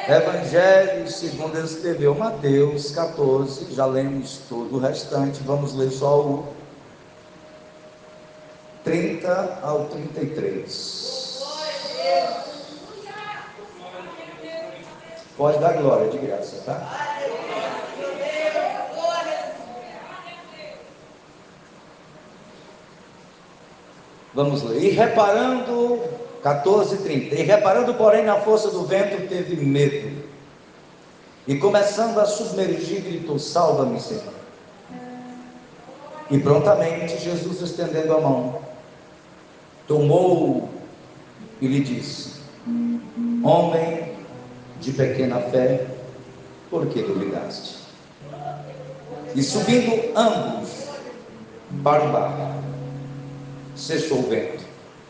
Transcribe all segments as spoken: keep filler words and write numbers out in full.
Evangelho segundo ele escreveu Mateus catorze, já lemos todo o restante, vamos ler só o trinta ao trinta e três. Pode dar glória de graça, tá? Vamos ler. E reparando, catorze, trinta. E reparando, porém, na força do vento, teve medo. E começando a submergir, gritou: salva-me, Senhor. E prontamente Jesus, estendendo a mão, tomou-o e lhe disse: homem de pequena fé, por que duvidaste? E subindo ambos para o barco, cessou o vento.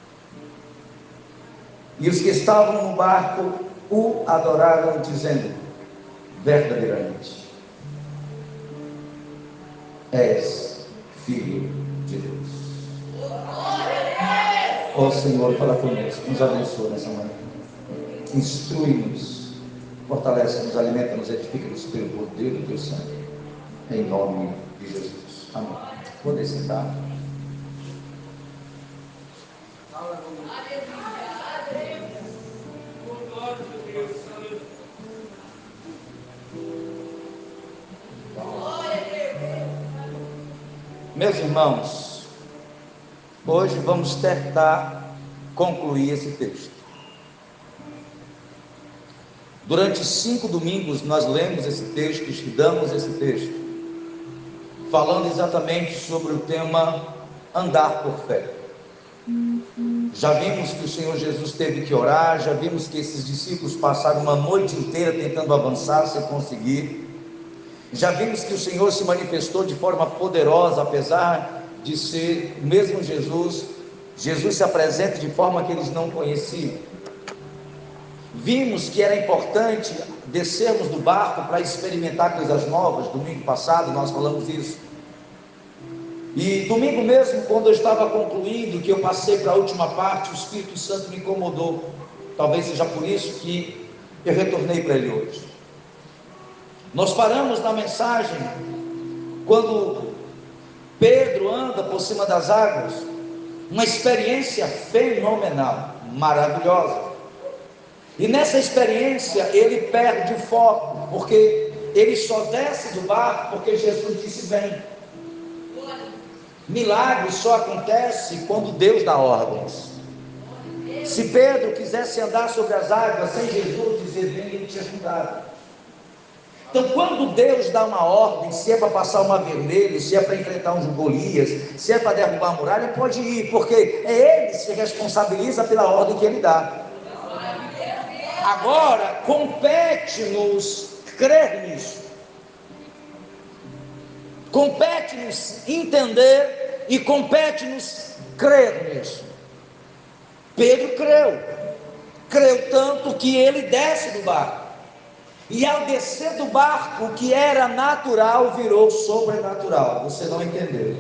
E os que estavam no barco o adoraram, dizendo: verdadeiramente és Filho de Deus. Ó oh, Senhor, fala conosco, nos abençoa nessa manhã, instrui-nos, fortalece-nos, alimenta-nos, edifica-nos pelo poder do teu sangue, em nome de Jesus, amém. Poder sentar. Meus irmãos, hoje vamos tentar concluir esse texto. Durante cinco domingos nós lemos esse texto, estudamos esse texto, falando exatamente sobre o tema andar por fé. Já vimos que o Senhor Jesus teve que orar, já vimos que esses discípulos passaram uma noite inteira tentando avançar sem conseguir. Já vimos que o Senhor se manifestou de forma poderosa, apesar de ser o mesmo Jesus. Jesus se apresenta de forma que eles não conheciam. Vimos que era importante descermos do barco para experimentar coisas novas. Domingo passado nós falamos isso. E domingo mesmo, quando eu estava concluindo, que eu passei para a última parte, o Espírito Santo me incomodou. Talvez seja por isso que eu retornei para ele hoje. Nós paramos na mensagem quando Pedro anda por cima das águas, uma experiência fenomenal, maravilhosa. E nessa experiência ele perde o foco, porque ele só desce do barco porque Jesus disse: vem. Milagre só acontece quando Deus dá ordens. Se Pedro quisesse andar sobre as águas sem Jesus dizer vem, ele tinha afundado. Então, quando Deus dá uma ordem, se é para passar uma vermelho, se é para enfrentar um Golias, se é para derrubar a muralha, pode ir, porque é Ele que se responsabiliza pela ordem que Ele dá. Agora, compete-nos crer nisso, compete-nos entender e compete-nos crer nisso. Pedro creu, creu tanto que ele desce do barco. E ao descer do barco, o que era natural virou sobrenatural. Você não entendeu?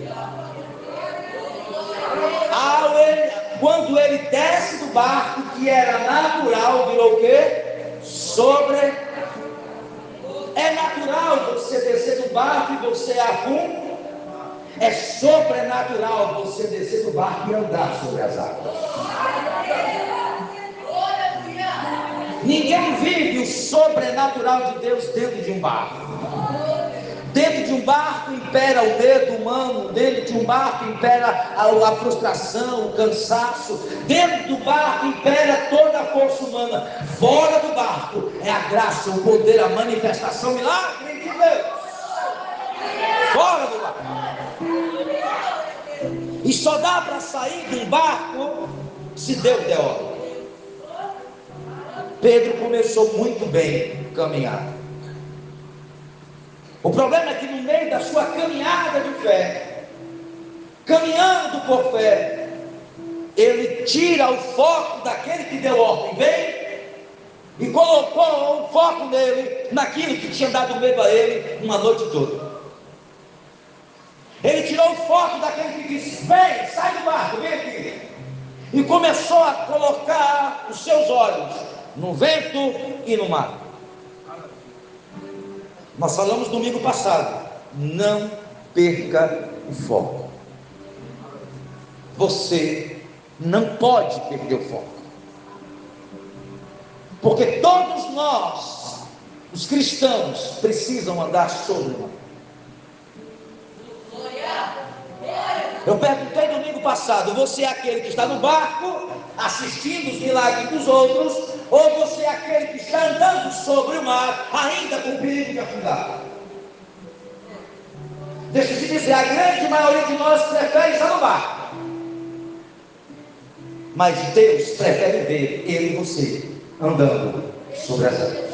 Ao ele, quando ele desce do barco, o que era natural virou o quê? Sobre. É natural você descer do barco e você afunda. É sobrenatural você descer do barco e andar sobre as águas. Ninguém vive o sobrenatural de Deus dentro de um barco. Dentro de um barco impera o medo humano, dentro de um barco impera a, a frustração, o cansaço, dentro do barco impera toda a força humana. Fora do barco é a graça, o poder, a manifestação, milagre de Deus. Fora do barco. E só dá para sair de um barco se Deus der ordem. Pedro começou muito bem a caminhar. O problema é que no meio da sua caminhada de fé, caminhando por fé, ele tira o foco daquele que deu ordem, vem, e colocou o foco nele, naquilo que tinha dado medo a ele uma noite toda. Ele tirou o foco daquele que disse: vem, sai do barco, vem aqui, e começou a colocar os seus olhos no vento e no mar. Nós falamos domingo passado, não perca o foco. Você não pode perder o foco, porque todos nós, os cristãos, precisam andar sobre uma. Eu perguntei domingo passado: você é aquele que está no barco assistindo os milagres dos outros, ou você é aquele que está andando sobre o mar, ainda com perigo de afundar? Deixa eu te dizer, a grande maioria de nós prefere estar no barco, mas Deus prefere ver eu e você andando sobre as águas.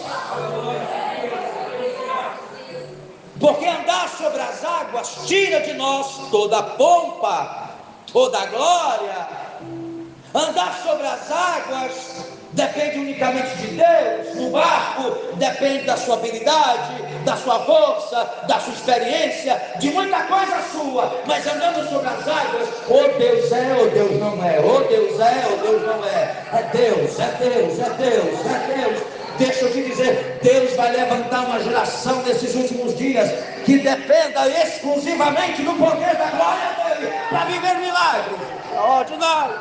Porque andar sobre as águas tira de nós toda a pompa, toda a glória. Andar sobre as águas depende unicamente de Deus. No barco depende da sua habilidade, da sua força, da sua experiência, de muita coisa sua. Mas andando sobre as águas, ou Deus é ou Deus não é, ou Deus é ou Deus não é. É Deus, é Deus, é Deus, é Deus. Deixa eu te dizer, Deus vai levantar uma geração nesses últimos dias que dependa exclusivamente do poder da glória dele para viver milagres extraordinários.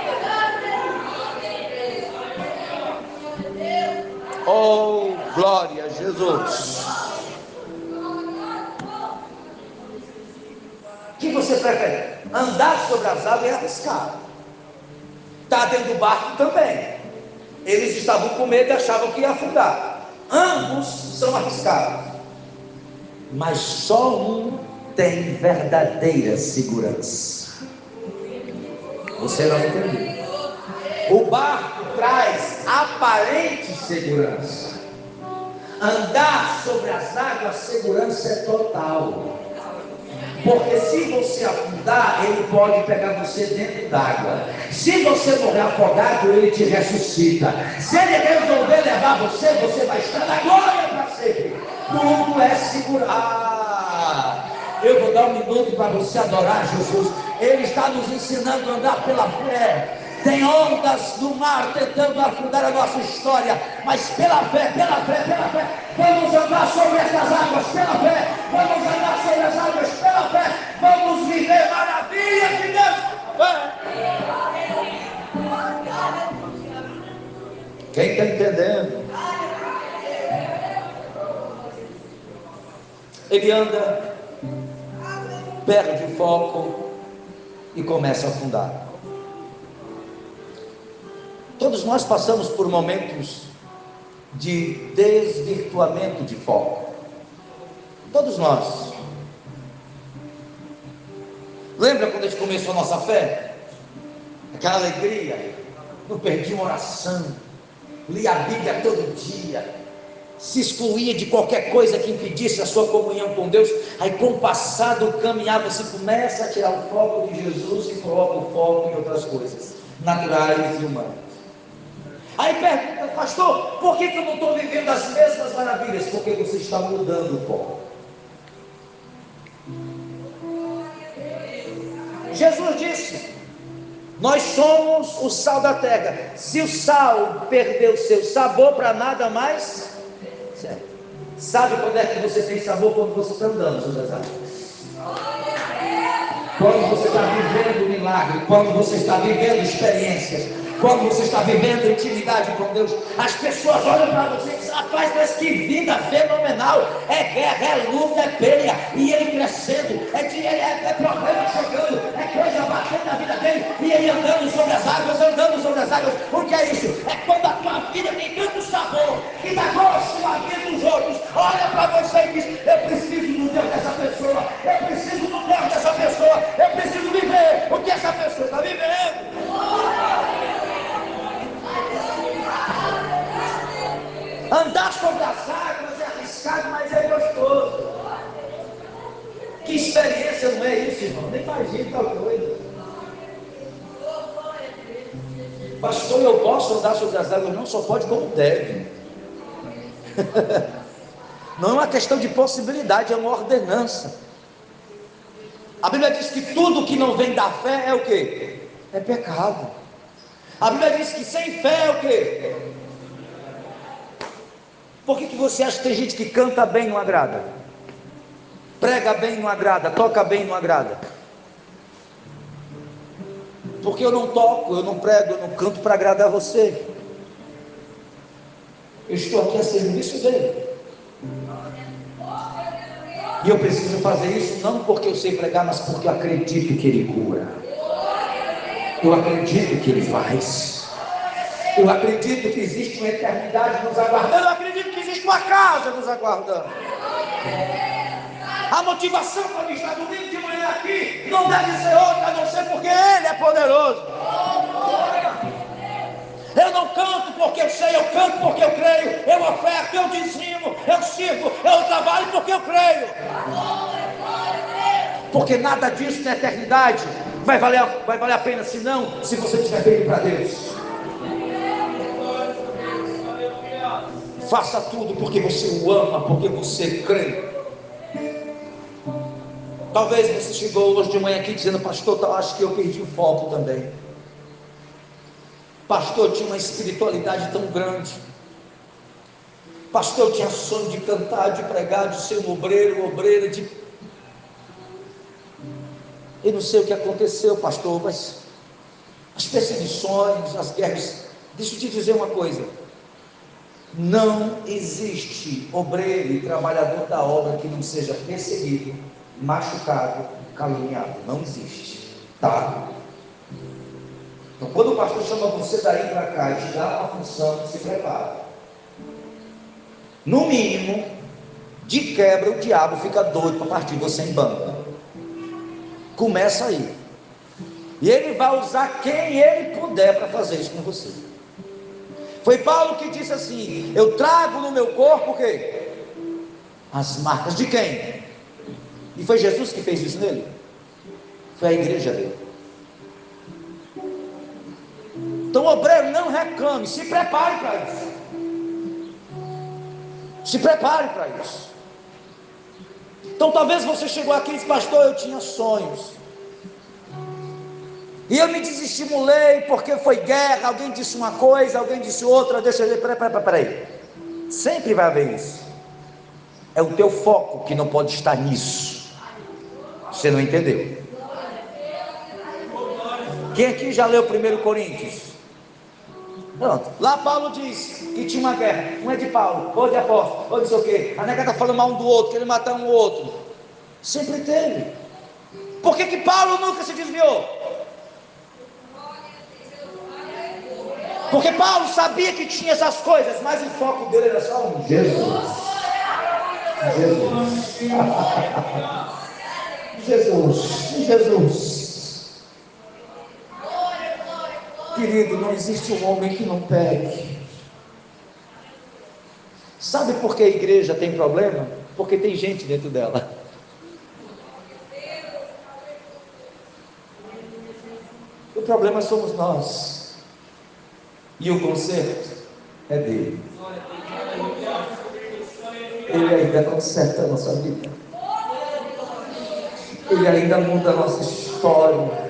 Oh, glória a Jesus. O que você prefere? Andar sobre as águas é arriscado. Está dentro do barco também. Eles estavam com medo e achavam que ia afundar. Ambos são arriscados, mas só um tem verdadeira segurança. Você não entendeu? O barco traz aparente segurança. Andar sobre as águas, segurança é total. Porque se você afundar, ele pode pegar você dentro d'água. Se você morrer afogado, ele te ressuscita. Se ele resolver levar você, você vai estar na glória para sempre. Tudo é seguro. Ah, eu vou dar um minuto para você adorar Jesus. Ele está nos ensinando a andar pela fé. Tem ondas no mar tentando afundar a nossa história, mas pela fé, pela fé, pela fé, vamos andar sobre essas águas, pela fé, vamos andar sobre as águas, pela fé, vamos viver maravilhas de Deus. Quem está entendendo? Ele anda, perde o foco e começa a afundar. Todos nós passamos por momentos de desvirtuamento de foco. Todos nós. Lembra quando a gente começou a nossa fé? Aquela alegria. Não perdi uma oração. Lia a Bíblia todo dia. Se excluía de qualquer coisa que impedisse a sua comunhão com Deus. Aí com o passar do caminhar você começa a tirar o foco de Jesus e coloca o foco em outras coisas naturais e humanas. Aí pergunta: pastor, por que, que eu não estou vivendo as mesmas maravilhas? Porque você está mudando o foco. Jesus disse: nós somos o sal da terra. Se o sal perdeu o seu sabor, para nada mais serve. Sabe quando é que você tem sabor? Quando você está andando sobre as águas. Quando você está vivendo milagre, quando você está vivendo experiências, quando você está vivendo intimidade com Deus, as pessoas olham para você e dizem: rapaz, mas que vida fenomenal, é guerra, é luta, é peleia, e ele crescendo, é, de, é, é problema chegando, é coisa batendo na vida dele, e ele andando sobre as águas, andando sobre as águas. O que é isso? É quando a tua vida tem tanto sabor, e dá gosto na vida dos outros, olha para você e diz: eu preciso do Deus dessa pessoa, eu preciso do Deus dessa pessoa, eu preciso viver o que essa pessoa está vivendo. Andar sobre as águas é arriscado, mas é gostoso. Que experiência não é isso, irmão? Nem imagina tal coisa. Pastor, eu posso andar sobre as águas? Não, só pode como deve. Não é uma questão de possibilidade, é uma ordenança. A Bíblia diz que tudo que não vem da fé é o quê? É pecado. A Bíblia diz que sem fé é o quê? Por que, que você acha que tem gente que canta bem e não agrada? Prega bem e não agrada, toca bem e não agrada? Porque eu não toco, eu não prego, eu não canto para agradar você. Eu estou aqui a serviço dele. E eu preciso fazer isso não porque eu sei pregar, mas porque eu acredito que ele cura. Eu acredito que ele faz. Eu acredito que existe uma eternidade nos aguardando. Eu acredito que existe uma casa nos aguardando. A motivação para me estar domingo de manhã aqui não deve ser outra, a não ser porque ele é poderoso. Eu não canto porque eu sei, eu canto porque eu creio. Eu oferto, eu dizimo, eu sirvo, eu trabalho porque eu creio. Porque nada disso na eternidade vai valer, vai valer a pena, se não, se você estiver feito para Deus. Faça tudo porque você o ama, porque você crê. Talvez você chegou hoje de manhã aqui dizendo: pastor, eu acho que eu perdi o foco também. Pastor, eu tinha uma espiritualidade tão grande. Pastor, eu tinha sonho de cantar, de pregar, de ser um obreiro, obreira, de... Eu não sei o que aconteceu, pastor, mas as perseguições, as guerras... Deixa eu te dizer uma coisa. Não existe obreiro e trabalhador da obra que não seja perseguido, machucado, caluniado. Não existe, tá? Então, quando o pastor chama você daí para cá e te dá uma função, se prepara. No mínimo, de quebra, o diabo fica doido para partir você em banda. Começa aí. E ele vai usar quem ele puder para fazer isso com você. Foi Paulo que disse assim: eu trago no meu corpo o quê? As marcas de quem? E foi Jesus que fez isso nele? Foi a igreja dele. Então, obreiro, não reclame, se prepare para isso. Se prepare para isso. Então, talvez você chegou aqui e disse: pastor, eu tinha sonhos. E eu me desestimulei porque foi guerra, alguém disse uma coisa, alguém disse outra. Deixa eu ver, peraí, peraí, peraí. Sempre vai haver isso. É o teu foco que não pode estar nisso. Você não entendeu? Quem aqui já leu primeiro Coríntios? Pronto. Lá Paulo diz que tinha uma guerra. Um é de Paulo, outro de apóstolo, outro não sei o quê. A nega está falando mal um do outro, querendo matar um outro. Sempre teve. Por que que Paulo nunca se desviou? Porque Paulo sabia que tinha essas coisas, mas o foco dele era só um: Jesus. Jesus. Jesus. Jesus. Querido, não existe um homem que não pegue. Sabe por que a igreja tem problema? Porque tem gente dentro dela. O problema somos nós. E o conserto é dele. Ele ainda conserta a nossa vida. Ele ainda muda a nossa história.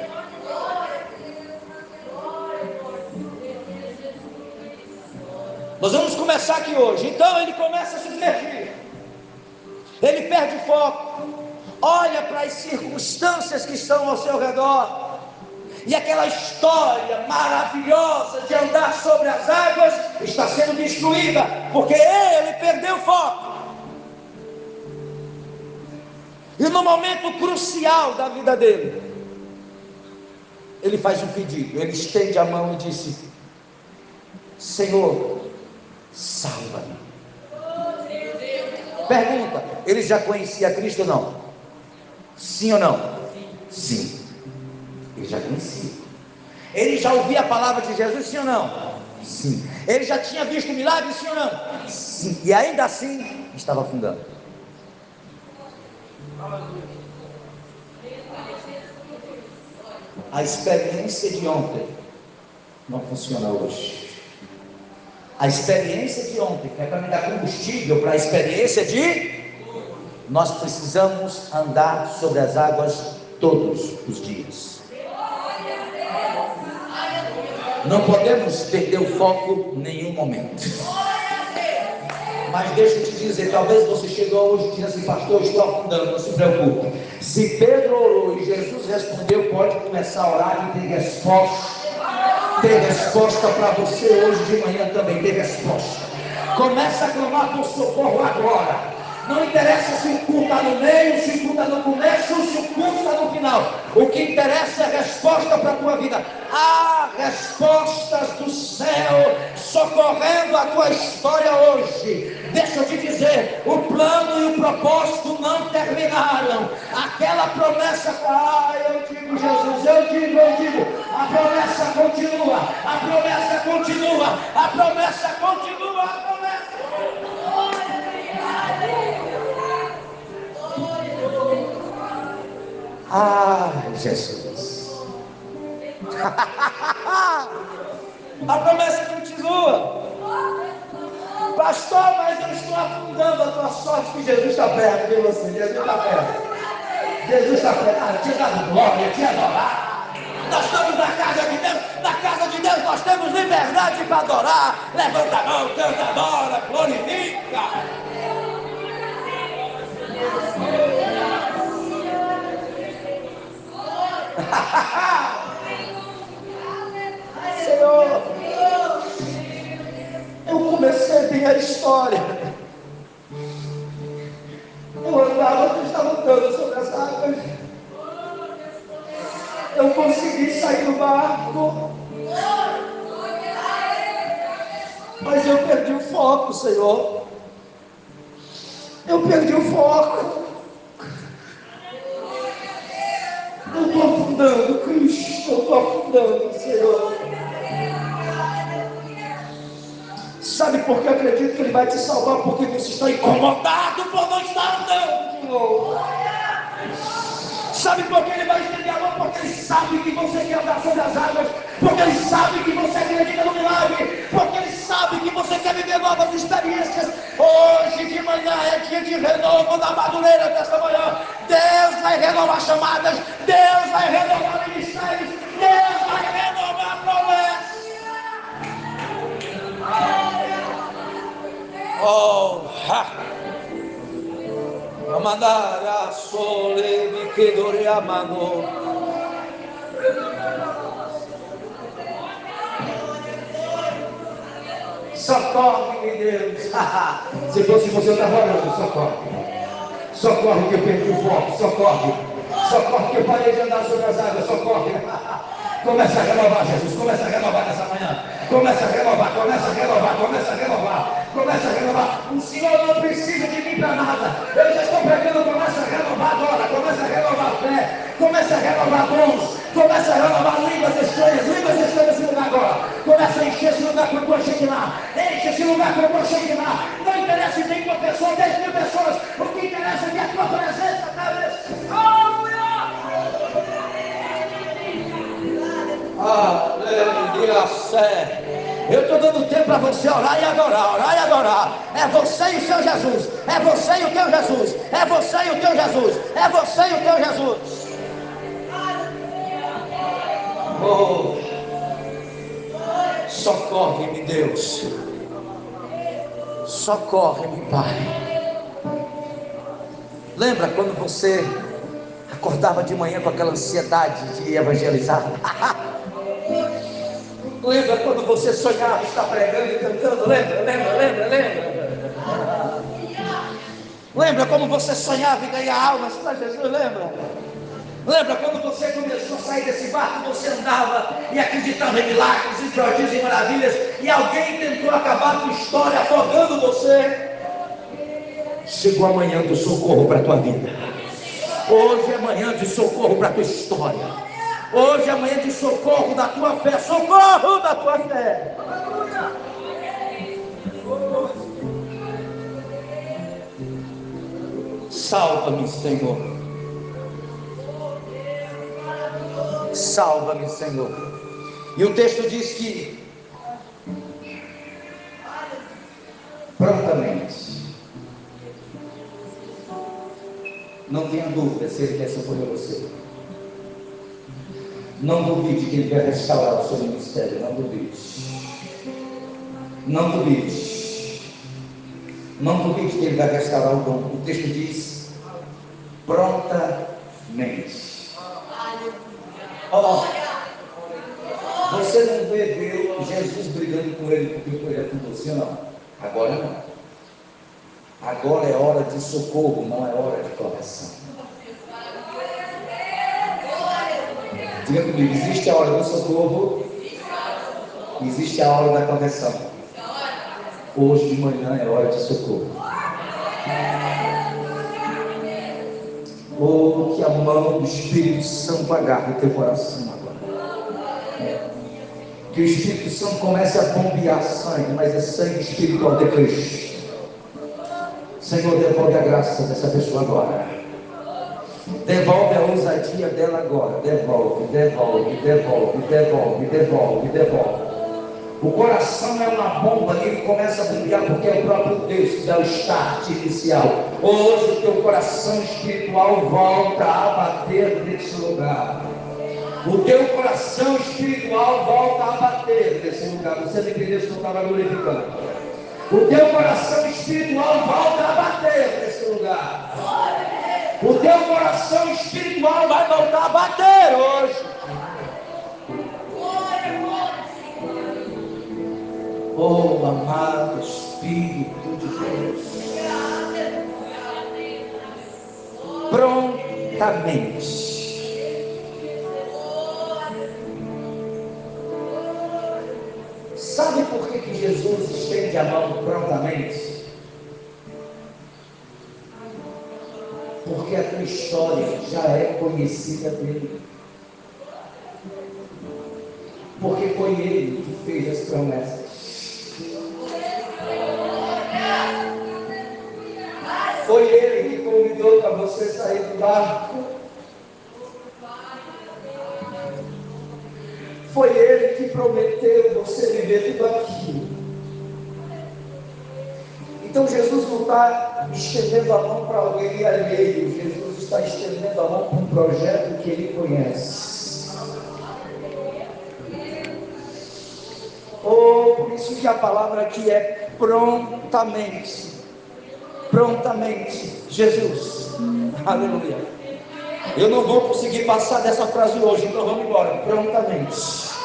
Nós vamos começar aqui hoje. Então ele começa a se divertir. Ele perde foco. Olha para as circunstâncias que estão ao seu redor. E aquela história maravilhosa de andar sobre as águas está sendo destruída, porque ele perdeu o foco. E no momento crucial da vida dele, ele faz um pedido. Ele estende a mão e disse: Senhor, salva-me. Pergunta: ele já conhecia Cristo ou não? Sim ou não? Sim. Ele já conhecia. Ele já ouvia a palavra de Jesus, sim ou não? Sim. Ele já tinha visto milagres, sim ou não? Sim. E ainda assim estava afundando. A experiência de ontem não funciona hoje. A experiência de ontem, que é para me dar combustível para a experiência de... Nós precisamos andar sobre as águas todos os dias. Não podemos perder o foco em nenhum momento. Mas deixa eu te dizer, talvez você chegou hoje e disse assim: pastor, eu estou afundando. Não se preocupe. Se Pedro orou e Jesus respondeu, pode começar a orar e tem resposta. Tem resposta para você hoje de manhã também. Tem resposta. Começa a clamar por socorro agora. Não interessa se o culto está no meio, se o culto está no começo, se o culto está no final. O que interessa é a resposta para a tua vida. Há respostas do céu socorrendo a tua história hoje. Deixa eu te dizer, o plano e o propósito não terminaram. Aquela promessa, ah, eu digo Jesus, eu digo, eu digo, a promessa continua, a promessa continua, a promessa continua, a promessa. Ah, Jesus. A promessa continua. Pastor, mas eu estou afundando. A tua sorte que Jesus está perto de você. Jesus está perto. Jesus está perto. Ah, te dado glória, te adorar. Nós estamos na casa de Deus. Na casa de Deus nós temos liberdade para adorar. Levanta a mão, canta, adora, glorifica. Senhor, eu comecei a ver a história. Eu andava, eu estava andando sobre as águas. Eu consegui sair do barco, mas eu perdi o foco, Senhor. Eu perdi o foco. Eu estou afundando, Cristo, eu estou afundando, Senhor. Sabe por que eu acredito que Ele vai te salvar? Porque você está incomodado por não estar andando de novo. Sabe por que Ele vai estender a mão? Porque Ele sabe que você quer andar sobre as águas. Porque Ele sabe que você acredita no milagre. Porque Ele sabe que você quer viver novas experiências. Hoje de manhã é dia de renovo na Madureira desta manhã. Deus vai renovar chamadas. Deus vai renovar ministérios. Deus vai renovar promessas. Oh, ha! Amandara sole mi chedore a mano. Socorre-me, Deus. Se fosse você, eu estava orando. Socorre. Socorre que eu perdi o foco. Socorre. Socorre que eu parei de andar sobre as águas. Socorre. Começa a renovar, Jesus. Começa a renovar nessa manhã. Começa a renovar, começa a renovar, começa a renovar. Começa a renovar. O Senhor não precisa de mim para nada. Eu já estou pregando. Começa a renovar agora. Começa a renovar a fé. Começa a renovar dons. Começa a renovar línguas estranhas. Línguas estranhas nesse lugar agora. Começa a encher esse lugar com a tua Shekinah. Enche esse lugar com a tua Shekinah. Não interessa se tem uma pessoa, dez mil pessoas. O que interessa é que a tua presença está nesse. Aleluia. Eu estou dando tempo para você orar e adorar, orar e adorar. É você e o seu Jesus. É você e o teu Jesus. É você e o teu Jesus. É você e o teu Jesus. Oh, socorre-me, Deus. Socorre-me, Pai. Lembra quando você acordava de manhã com aquela ansiedade de evangelizar? Lembra quando você sonhava estar pregando e cantando? Lembra, lembra, lembra, lembra? Lembra como você sonhava em ganhar almas para Jesus? Lembra? Lembra quando você começou a sair desse barco? Você andava e acreditava em milagres, em prodígios e maravilhas, e alguém tentou acabar com a história afogando você. Chegou a manhã do socorro para a tua vida. Hoje é manhã de socorro para a tua história. Hoje é manhã de socorro da tua fé. Socorro da tua fé. Salva-me, Senhor. Salva-me, Senhor. E o texto diz que prontamente, não tenha dúvida se Ele quer socorrer você. Não duvide que Ele vai restaurar o seu ministério. Não duvide. Não duvide. Não duvide que ele vai restaurar o dom. O texto diz: prontamente. Ó, você não vê Deus, Jesus brigando com ele porque ele é com você, não. Agora não. Agora é hora de socorro, não é hora de correção. Diga comigo, existe a hora do socorro, existe a hora da correção. Hoje de manhã é hora de socorro. Oh, que a mão do Espírito Santo agarre o teu coração agora. Que o Espírito Santo comece a bombear sangue, mas é sangue espiritual de Cristo. Senhor, devolve a graça dessa pessoa agora. Devolve a ousadia dela agora. Devolve, devolve, devolve, devolve, devolve, devolve. O coração é uma bomba que ele começa a bombear porque é o próprio Deus que dá o start inicial. Hoje o teu coração espiritual volta a bater nesse lugar. O teu coração espiritual volta a bater nesse lugar. Você não entendeu se eu estava glorificando? O teu coração espiritual volta a bater nesse lugar. O teu coração espiritual vai voltar a bater hoje. Oh, amado Espírito de Deus. Prontamente. Sabe por que, que Jesus estende a mão prontamente? Porque a tua história já é conhecida dele. Porque foi ele que fez as promessas. Foi ele que convidou para você sair do barco. Foi ele que prometeu você viver tudo aquilo. Então Jesus não está estendendo a mão para alguém alheio. Jesus está estendendo a mão para um projeto que ele conhece. Oh, por isso que a palavra aqui é prontamente. Prontamente. Jesus. Aleluia. Eu não vou conseguir passar dessa frase hoje, então vamos embora. Prontamente.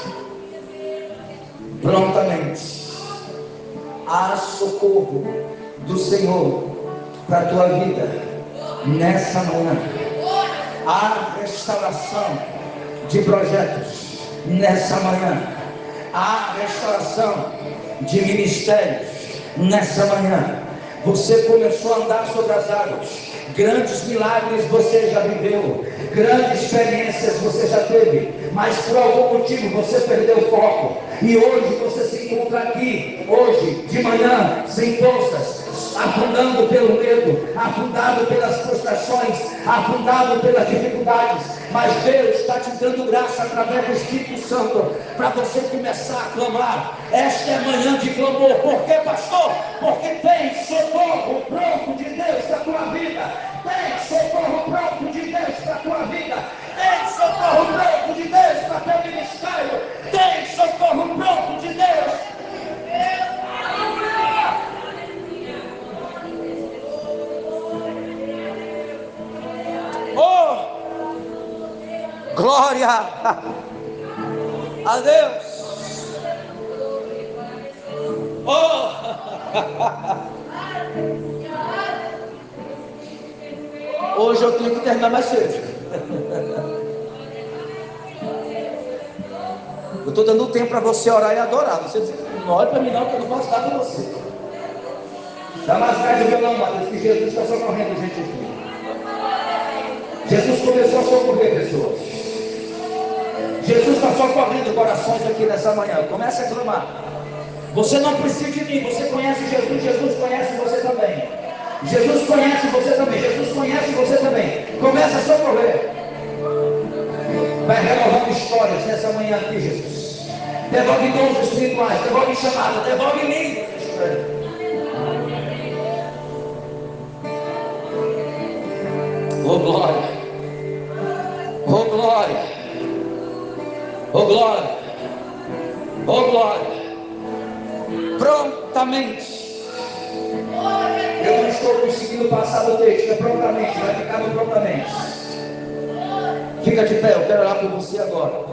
Prontamente. Há socorro do Senhor para a tua vida nessa manhã. Há restauração de projetos nessa manhã. Há restauração de ministérios nessa manhã. Você começou a andar sobre as águas. Grandes milagres você já viveu, grandes experiências você já teve, mas por algum motivo você perdeu o foco, e hoje você se encontra aqui, hoje, de manhã, sem forças, afundando pelo medo, afundado pelas frustrações, afundado pelas dificuldades, mas Deus está te dando graça através do Espírito Santo, para você começar a clamar. Esta é a manhã de clamor. Por quê, pastor? Porque tem socorro pronto de Deus para a tua vida. Tem socorro pronto de Deus para a tua vida. Tem socorro pronto de Deus para o teu ministério. Tem socorro pronto de Deus. Oh, glória a Deus. Oh, hoje eu tenho que terminar mais cedo. Eu estou dando tempo para você orar e adorar. Você diz, não olhe para mim não, que eu não posso dar para você. Dá mais tarde o violão, Matheus, que Jesus está socorrendo gente aqui. Jesus começou a socorrer pessoas. Jesus está socorrendo corações aqui nessa manhã. Comece a clamar. Você não precisa de mim, você conhece Jesus, Jesus conhece você também. Jesus conhece você também, Jesus conhece você também. Começa a socorrer. Vai renovando histórias nessa manhã aqui, Jesus. Devolve dons espirituais, devolve chamada, devolve mim. Oh glória, oh glória, oh glória, oh glória. Prontamente. Eu não estou conseguindo passar do texto, é prontamente, vai ficar no prontamente. Fica de pé, eu quero orar por você agora.